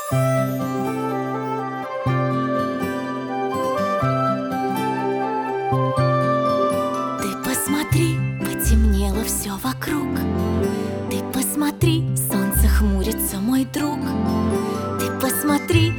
Ты посмотри, потемнело все вокруг. Ты посмотри, солнце хмурится, мой друг. Ты посмотри,